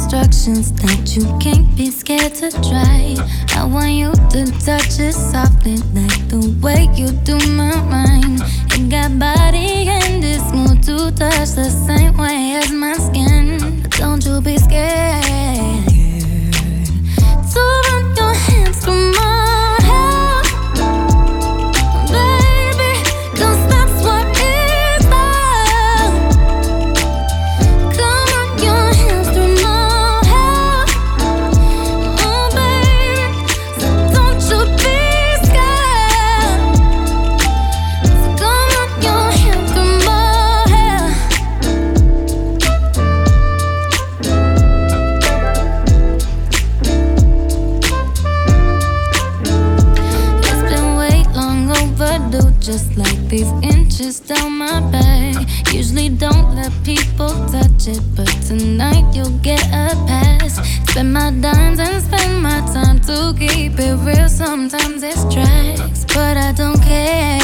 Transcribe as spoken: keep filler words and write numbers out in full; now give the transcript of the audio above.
instructions that you can't be scared to try. I want you to touch it softly like the way you do my mind. It got body and it's smooth to touch the same way as my skin. Don't you be scared to run your hands through my hair, baby, 'cause that's what it's for. Come on, your hands through my hair, oh baby, so don't you be scared. So come on, your hands through my hair. It's been way long overdue, just like these inches down my back. Usually don't let people touch it, but tonight you'll get a pass. Spend my dimes and spend my time to keep it real. Sometimes it's tracks, but I don't care.